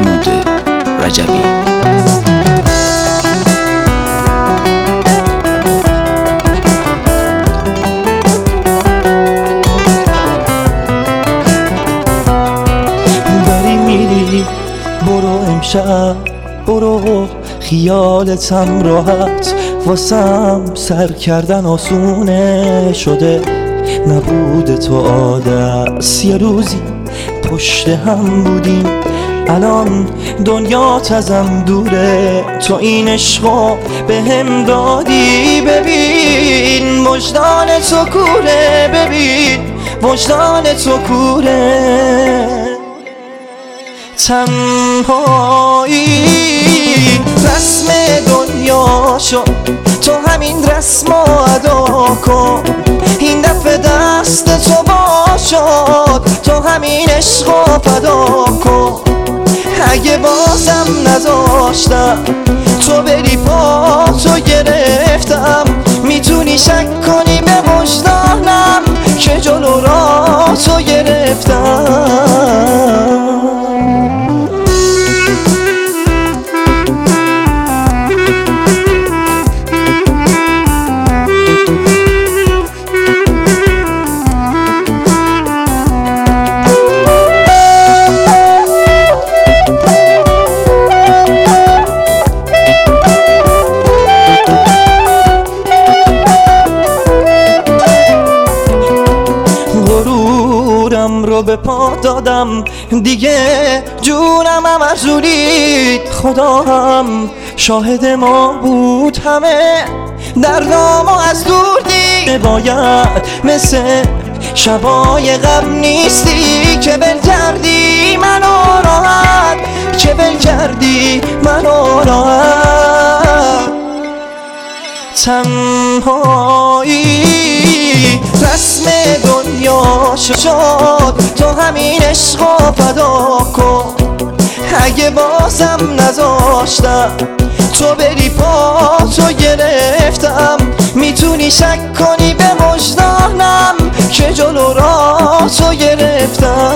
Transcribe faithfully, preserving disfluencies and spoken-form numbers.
محمود رجبی. داری میری برو امشب، برو خیالتم راحت، واسم سر کردن آسونه شده، نبود تو عادت. یه روزی پشت هم بودیم، الان دنیات ازم دوره، تو این عشقو به هم دادی. ببین وجدان تو کوره، ببین وجدان تو کوره. تنهایی رسم دنیا شد، تو همین رسم رو ادا کن، این دفعه دست تو باشد، تو همین عشق رو فدا کن. اگه بازم نذاشتم تو بری پا تو گرفتم، میتونی شک کنی به وجدانم که جلو را تو گرفتم. غرورم رو به پا دادم دیگه، جونم هم از اونید، خدا هم شاهد ما بود، همه دردامو از دور دید. باید مثل شبای غم نیستی که بل کردی منو راحت، که بل کردی منو راحت. تنهایی رسم دنیا شد، تو همین عشقو فدا کن. اگه بازم نذاشتم تو بری پا تو گرفتم، میتونی شک کنی به وجدانم که جلو را تو گرفتم.